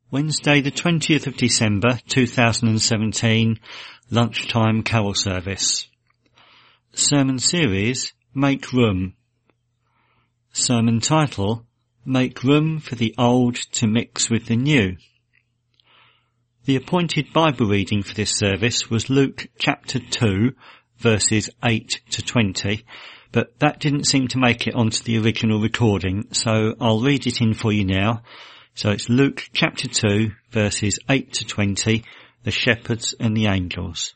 Wednesday the 20th of December 2017, lunchtime carol service. Sermon series, Make Room. Sermon title, Make Room for the Old to Mix with the New. The appointed Bible reading for this service was Luke chapter 2, verses 8 to 20, but that didn't seem to make it onto the original recording, so I'll read it in for you now. So it's Luke chapter 2, verses 8 to 20, the shepherds and the angels.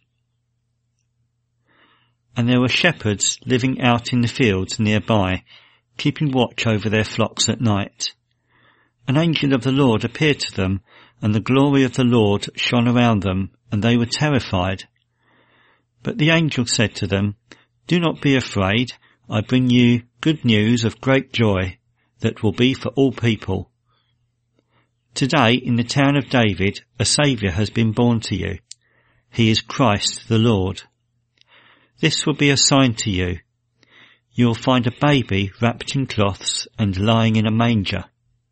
And there were shepherds living out in the fields nearby, keeping watch over their flocks at night. An angel of the Lord appeared to them, and the glory of the Lord shone around them, and they were terrified. But the angel said to them, "Do not be afraid. I bring you good news of great joy that will be for all people. Today in the town of David a Saviour has been born to you. He is Christ the Lord. This will be a sign to you. You will find a baby wrapped in cloths and lying in a manger."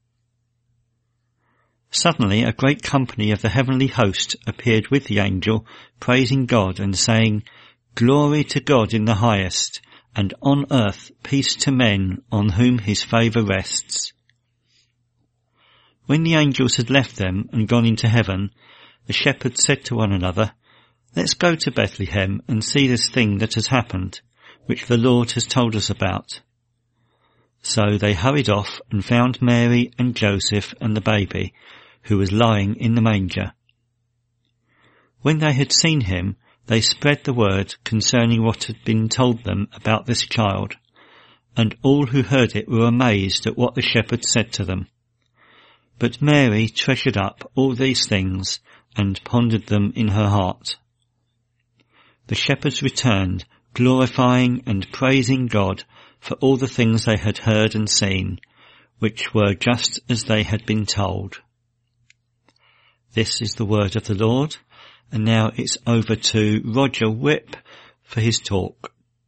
Suddenly a great company of the heavenly host appeared with the angel, praising God and saying, "Glory to God in the highest, and on earth peace to men on whom his favour rests." When the angels had left them and gone into heaven, the shepherds said to one another, "Let's go to Bethlehem and see this thing that has happened, which the Lord has told us about." So they hurried off and found Mary and Joseph and the baby, who was lying in the manger. When they had seen him, they spread the word concerning what had been told them about this child, and all who heard it were amazed at what the shepherds said to them. But Mary treasured up all these things and pondered them in her heart. The shepherds returned, glorifying and praising God for all the things they had heard and seen, which were just as they had been told. This is the word of the Lord, and now it's over to Roger Whipp for his talk.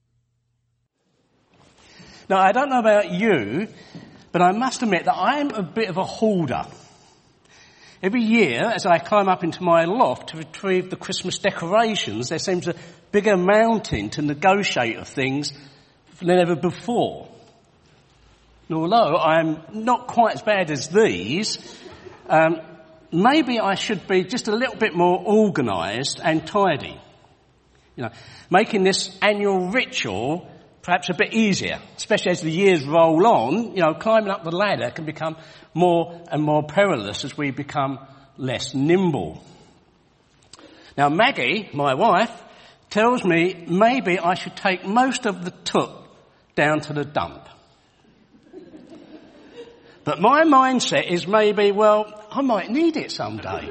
Now, I don't know about you, but I must admit that I'm a bit of a hoarder. Every year, as I climb up into my loft to retrieve the Christmas decorations, there seems a bigger mountain to negotiate of things than ever before. And although I'm not quite as bad as these, maybe I should be just a little bit more organised and tidy. Making this annual ritual perhaps a bit easier, especially as the years roll on. Climbing up the ladder can become more and more perilous as we become less nimble. Now, Maggie, my wife, tells me maybe I should take most of the took down to the dump. But my mindset is maybe, I might need it someday.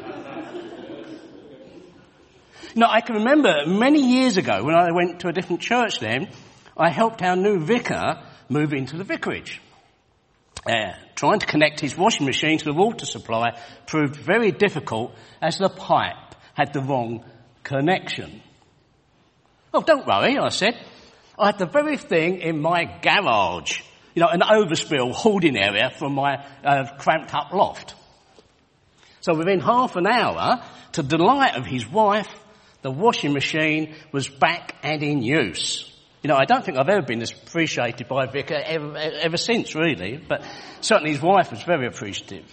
I can remember many years ago when I went to a different church then, I helped our new vicar move into the vicarage. Trying to connect his washing machine to the water supply proved very difficult as the pipe had the wrong connection. "Oh, don't worry," I said. "I had the very thing in my garage. An overspill hoarding area from my cramped up loft." So within half an hour, to the delight of his wife, the washing machine was back and in use. I don't think I've ever been as appreciated by a vicar ever since, really, but certainly his wife was very appreciative.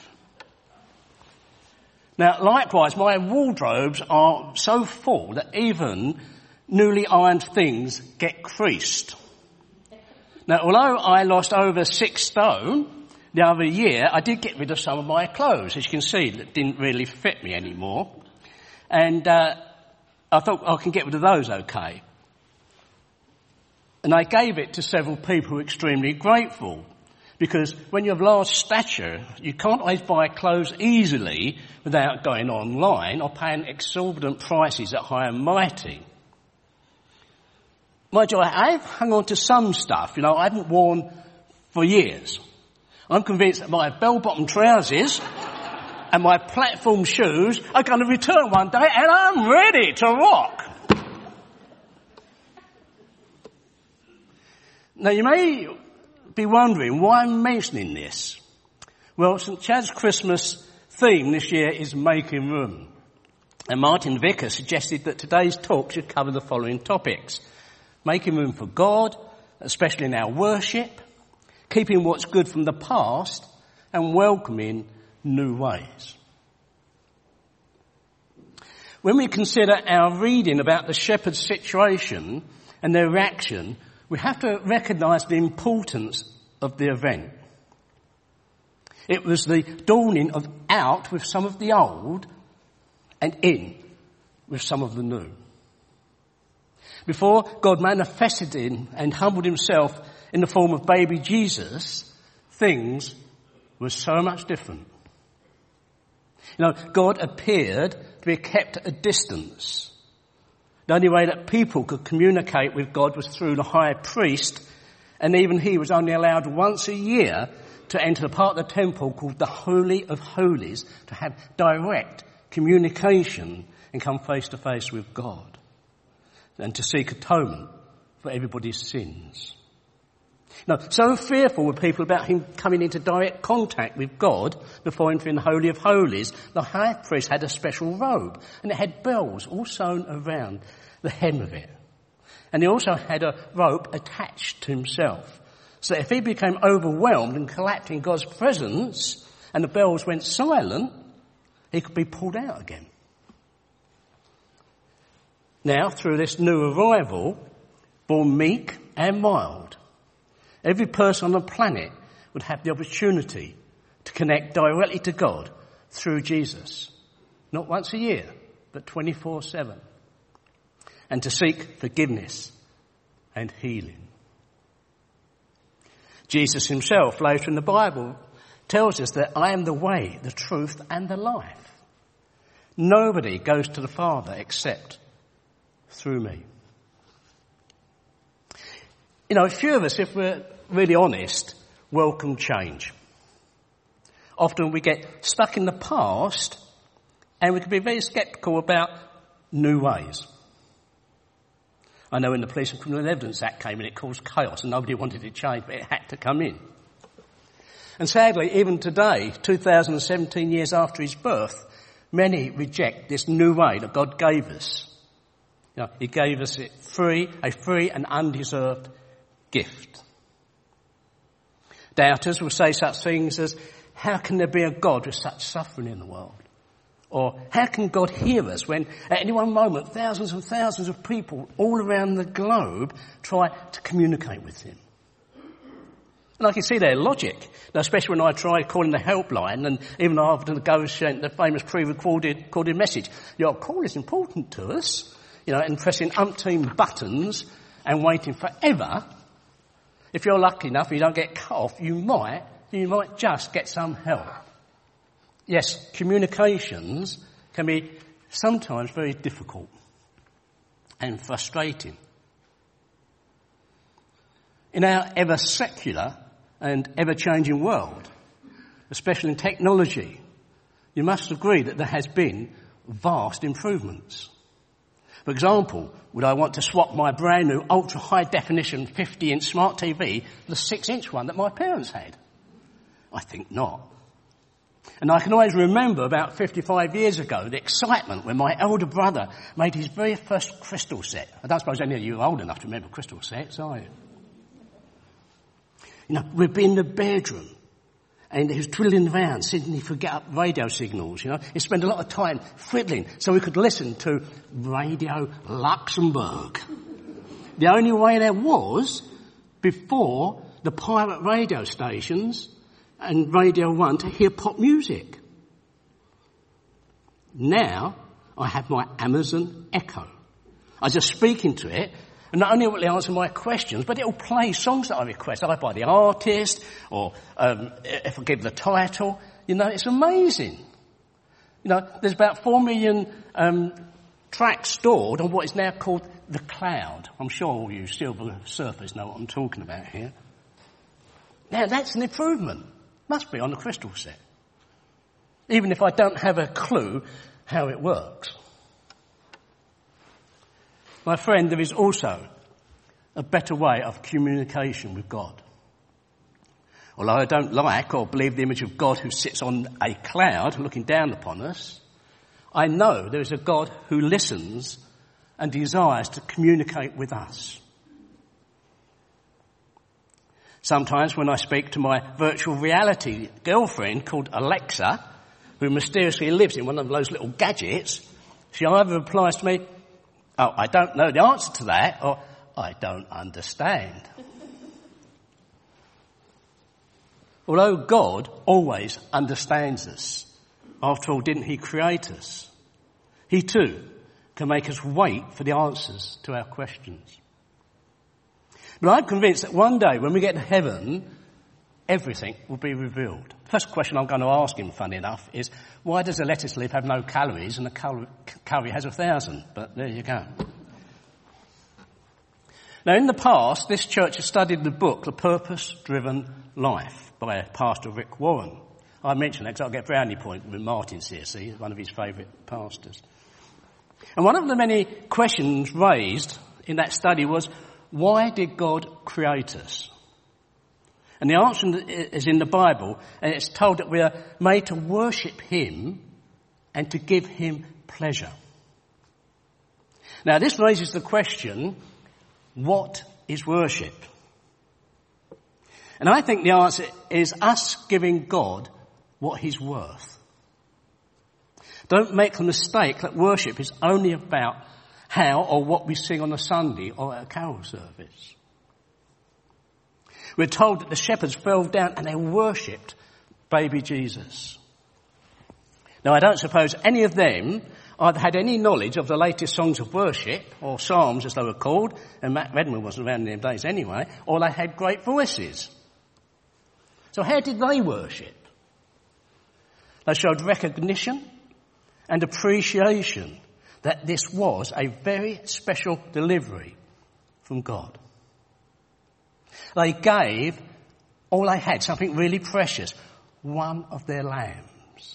Now, likewise, my wardrobes are so full that even newly ironed things get creased. Now, although I lost over 6 stone the other year, I did get rid of some of my clothes, as you can see, that didn't really fit me anymore. And I thought I can get rid of those okay. And I gave it to several people who were extremely grateful, because when you have large stature, you can't always buy clothes easily without going online or paying exorbitant prices at High and Mighty. Mind you, I've hung on to some stuff, I haven't worn for years. I'm convinced that my bell-bottom trousers and my platform shoes are going to return one day, and I'm ready to rock. Now, you may be wondering why I'm mentioning this. Well, St Chad's Christmas theme this year is making room. And Martin Vicker suggested that today's talk should cover the following topics: making room for God, especially in our worship, keeping what's good from the past, and welcoming new ways. When we consider our reading about the shepherds' situation and their reaction, we have to recognise the importance of the event. It was the dawning of out with some of the old and in with some of the new. Before God manifested in and humbled himself in the form of baby Jesus, things were so much different. You know, God appeared to be kept at a distance. The only way that people could communicate with God was through the high priest, and even he was only allowed once a year to enter the part of the temple called the Holy of Holies to have direct communication and come face to face with God and to seek atonement for everybody's sins. Now, so fearful were people about him coming into direct contact with God before entering the Holy of Holies, the high priest had a special robe, and it had bells all sewn around the hem of it. And he also had a rope attached to himself, so that if he became overwhelmed and collapsed in God's presence, and the bells went silent, he could be pulled out again. Now, through this new arrival, born meek and mild, every person on the planet would have the opportunity to connect directly to God through Jesus. Not once a year, but 24/7. And to seek forgiveness and healing. Jesus himself, later in the Bible, tells us that I am the way, the truth, and the life. Nobody goes to the Father except through me. You know, a few of us, if we're really honest, welcome change. Often we get stuck in the past and we can be very sceptical about new ways. I know when the Police and Criminal Evidence Act came in, it caused chaos and nobody wanted it changed, but it had to come in. And sadly, even today, 2017 years after his birth, many reject this new way that God gave us. You know, he gave us it a free and undeserved gift. Doubters will say such things as, how can there be a God with such suffering in the world? Or how can God hear us when at any one moment thousands and thousands of people all around the globe try to communicate with him? And I can see their logic, especially when I tried calling the helpline and even after the ghost sent the famous pre-recorded message. Your call is important to us, you know, and pressing umpteen buttons and waiting forever. If you're lucky enough, you don't get cut off, you might just get some help. Yes, communications can be sometimes very difficult and frustrating. In our ever secular and ever-changing world, especially in technology, you must agree that there has been vast improvements. For example, would I want to swap my brand new ultra-high definition 50-inch smart TV for the 6-inch one that my parents had? I think not. And I can always remember about 55 years ago the excitement when my elder brother made his very first crystal set. I don't suppose any of you are old enough to remember crystal sets, are you? You know, we'd be in the bedroom and he was twiddling around, sending he forget up radio signals, you know. He spent a lot of time fiddling so we could listen to Radio Luxembourg. The only way there was before the pirate radio stations and Radio 1 to hear pop music. Now I have my Amazon Echo. I just speak into it, and not only will it answer my questions, but it will play songs that I request, either by the artist or if I give the title. You know, it's amazing. You know, there's about 4 million tracks stored on what is now called the cloud. I'm sure all you silver surfers know what I'm talking about here. Now that's an improvement. Must be on the crystal set. Even if I don't have a clue how it works. My friend, there is also a better way of communication with God. Although I don't like or believe the image of God who sits on a cloud looking down upon us, I know there is a God who listens and desires to communicate with us. Sometimes when I speak to my virtual reality girlfriend called Alexa, who mysteriously lives in one of those little gadgets, she either replies to me, "Oh, I don't know the answer to that," or "I don't understand." Although God always understands us, after all, didn't he create us? He too can make us wait for the answers to our questions. But I'm convinced that one day when we get to heaven, everything will be revealed. The first question I'm going to ask him, funny enough, is why does a lettuce leaf have no calories and a curry has 1,000? But there you go. Now, in the past, this church has studied the book, The Purpose-Driven Life, by Pastor Rick Warren. I mention that because I'll get brownie point with Martin CSC, one of his favourite pastors. And one of the many questions raised in that study was, why did God create us? And the answer is in the Bible, and it's told that we are made to worship him and to give him pleasure. Now, this raises the question, what is worship? And I think the answer is us giving God what he's worth. Don't make the mistake that worship is only about how or what we sing on a Sunday or at a carol service. We're told that the shepherds fell down and they worshipped baby Jesus. Now, I don't suppose any of them either had any knowledge of the latest songs of worship, or psalms as they were called, and Matt Redman wasn't around in them days anyway, or they had great voices. So how did they worship? They showed recognition and appreciation that this was a very special delivery from God. They gave all they had, something really precious, one of their lambs.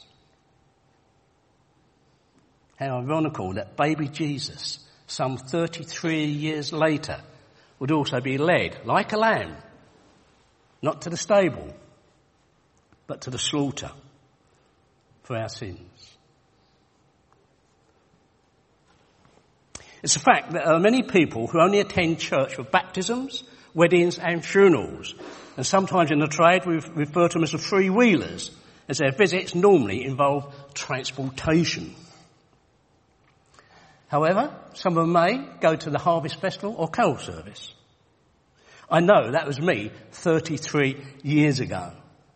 How ironical that baby Jesus, some 33 years later, would also be led, like a lamb, not to the stable, but to the slaughter for our sins. It's a fact that there are many people who only attend church for baptisms, weddings and funerals. And sometimes in the trade we refer to them as the free-wheelers, as their visits normally involve transportation. However, some of them may go to the Harvest Festival or carol service. I know that was me 33 years ago.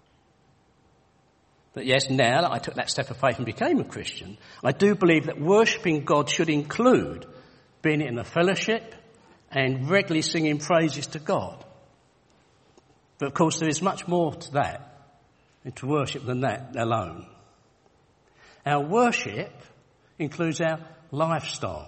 But yes, now that I took that step of faith and became a Christian, I do believe that worshipping God should include being in a fellowship and regularly singing praises to God. But of course there is much more to that and to worship than that alone. Our worship includes our lifestyle.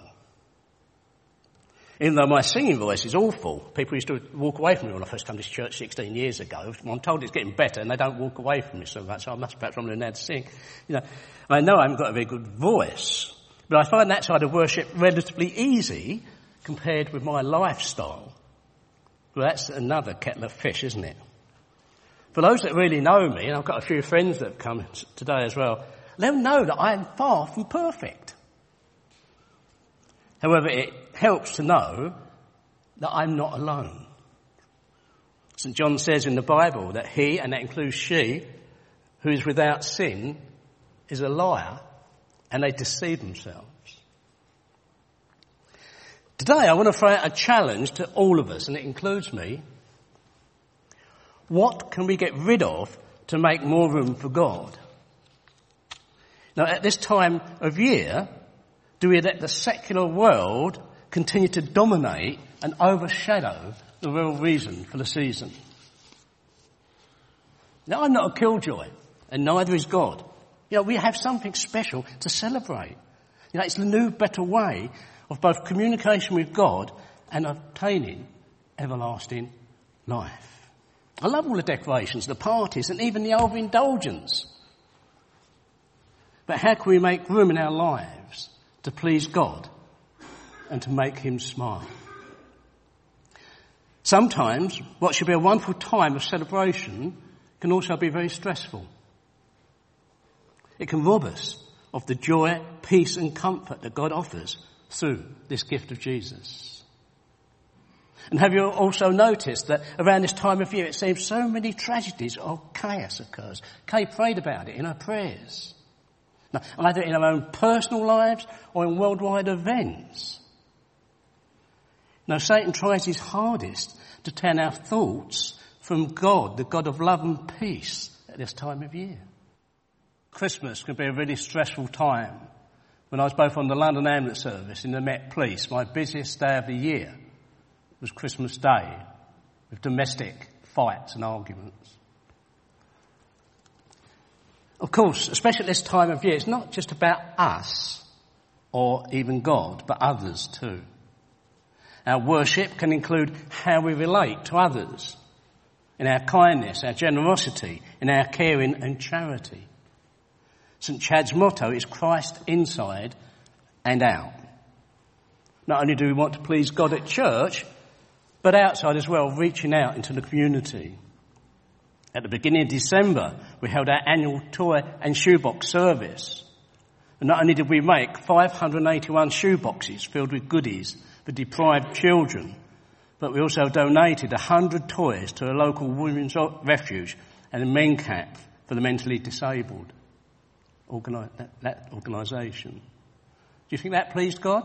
Even though my singing voice is awful, people used to walk away from me when I first came to this church 16 years ago. I'm told it's getting better and they don't walk away from me so much, so I must perhaps learn how to sing. I know I haven't got a very good voice, but I find that side of worship relatively easy compared with my lifestyle. Well, that's another kettle of fish, isn't it? For those that really know me, and I've got a few friends that have come today as well, they'll know that I am far from perfect. However, it helps to know that I'm not alone. St. John says in the Bible that he, and that includes she, who is without sin, is a liar, and they deceive themselves. Today I want to throw out a challenge to all of us, and it includes me. What can we get rid of to make more room for God? Now, at this time of year, do we let the secular world continue to dominate and overshadow the real reason for the season? Now, I'm not a killjoy, and neither is God. We have something special to celebrate. It's the new, better way of both communication with God and obtaining everlasting life. I love all the decorations, the parties, and even the overindulgence. But how can we make room in our lives to please God and to make him smile? Sometimes what should be a wonderful time of celebration can also be very stressful. It can rob us of the joy, peace and comfort that God offers through this gift of Jesus. And have you also noticed that around this time of year it seems so many tragedies or chaos occurs? Kay prayed about it in her prayers. Now, either in our own personal lives or in worldwide events. Now, Satan tries his hardest to turn our thoughts from God, the God of love and peace, at this time of year. Christmas can be a really stressful time. When I was both on the London Ambulance Service and the Met Police, my busiest day of the year was Christmas Day, with domestic fights and arguments. Of course, especially at this time of year, it's not just about us or even God, but others too. Our worship can include how we relate to others, in our kindness, our generosity, in our caring and charity. St. Chad's motto is Christ inside and out. Not only do we want to please God at church, but outside as well, reaching out into the community. At the beginning of December, we held our annual toy and shoebox service. And not only did we make 581 shoeboxes filled with goodies for deprived children, but we also donated 100 toys to a local women's refuge and a men camp for the mentally disabled. That organisation. Do you think that pleased God?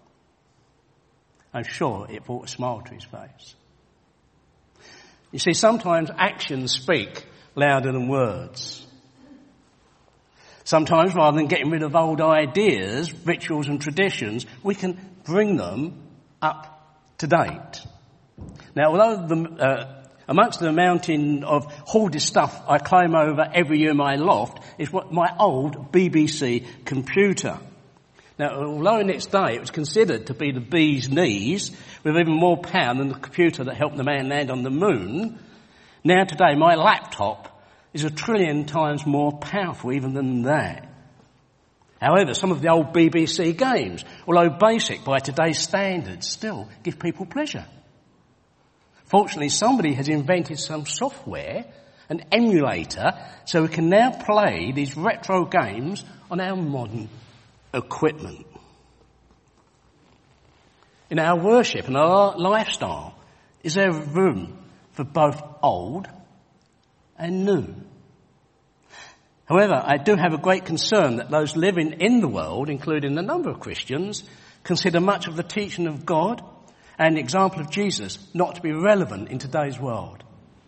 I'm sure it brought a smile to his face. You see, sometimes actions speak louder than words. Sometimes, rather than getting rid of old ideas, rituals and traditions, we can bring them up to date. Now, although amongst the mountain of hoarded stuff I climb over every year in my loft is my old BBC computer. Now, although in its day it was considered to be the bee's knees, with even more power than the computer that helped the man land on the moon, now today my laptop is 1 trillion times more powerful even than that. However, some of the old BBC games, although basic by today's standards, still give people pleasure. Fortunately, somebody has invented some software, an emulator, so we can now play these retro games on our modern equipment. In our worship and our lifestyle, is there room for both old and new? However, I do have a great concern that those living in the world, including a number of Christians, consider much of the teaching of God and the example of Jesus not to be relevant in today's world.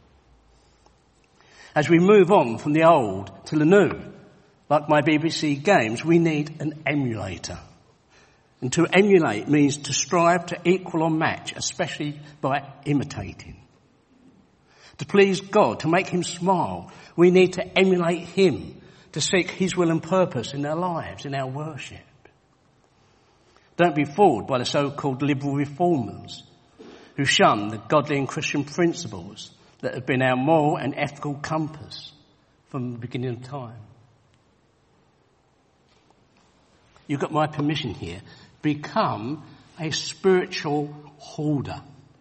As we move on from the old to the new, like my BBC games, we need an emulator. And to emulate means to strive to equal or match, especially by imitating. To please God, to make him smile, we need to emulate him, to seek his will and purpose in our lives, in our worship. Don't be fooled by the so-called liberal reformers who shun the godly and Christian principles that have been our moral and ethical compass from the beginning of time. You've got my permission here. Become a spiritual hoarder.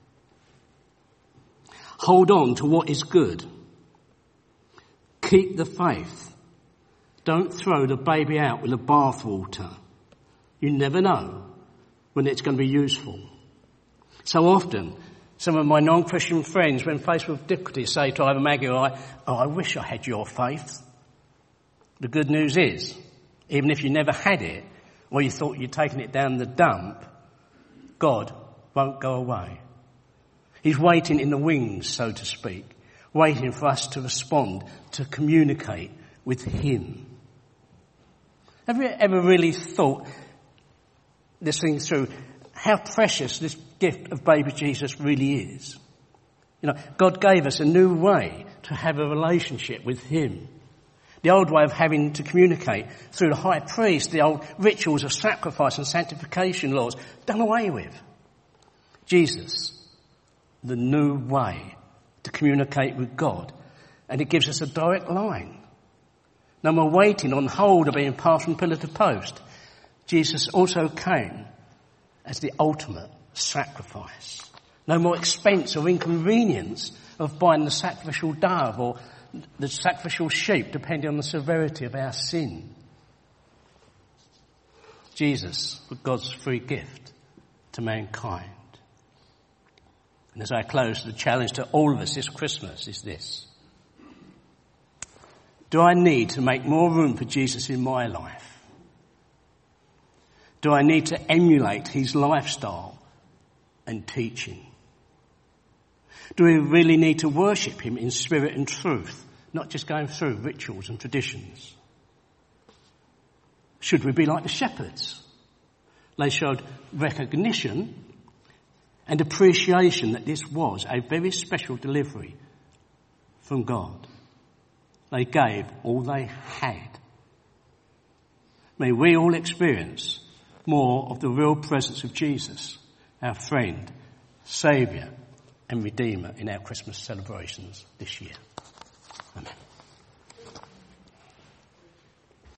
Hold on to what is good. Keep the faith. Don't throw the baby out with the bathwater. You never know when it's going to be useful. So often, some of my non-Christian friends, when faced with difficulty, say to either Maggie or I wish I had your faith. The good news is, even if you never had it, or you thought you'd taken it down the dump, God won't go away. He's waiting in the wings, so to speak, waiting for us to respond, to communicate with him. Have you ever really thought this thing through, how precious this gift of baby Jesus really is? You know, God gave us a new way to have a relationship with him. The old way of having to communicate through the high priest, the old rituals of sacrifice and sanctification laws, done away with. Jesus, the new way to communicate with God. And it gives us a direct line. No more waiting on hold or being passed from pillar to post. Jesus also came as the ultimate sacrifice. No more expense or inconvenience of buying the sacrificial dove or the sacrificial sheep depending on the severity of our sin. Jesus was God's free gift to mankind. And as I close, the challenge to all of us this Christmas is this. Do I need to make more room for Jesus in my life? Do I need to emulate his lifestyle and teaching? Do we really need to worship him in spirit and truth, not just going through rituals and traditions? Should we be like the shepherds? They showed recognition and appreciation that this was a very special delivery from God. They gave all they had. May we all experience more of the real presence of Jesus, our friend, Saviour and Redeemer in our Christmas celebrations this year. Amen.